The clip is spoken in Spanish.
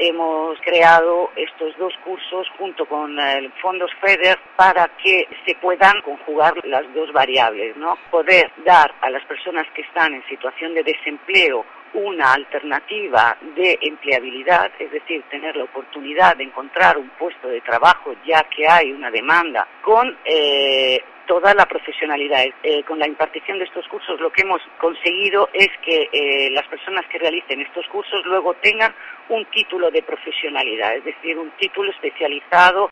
hemos creado estos dos cursos junto con el Fondos FEDER para que se puedan conjugar las dos variables, ¿no? Poder dar a las personas que están en situación de desempleo una alternativa de empleabilidad, es decir, tener la oportunidad de encontrar un puesto de trabajo ya que hay una demanda con toda la profesionalidad. Con la impartición de estos cursos lo que hemos conseguido es que las personas que realicen estos cursos luego tengan un título de profesionalidad, es decir, un título especializado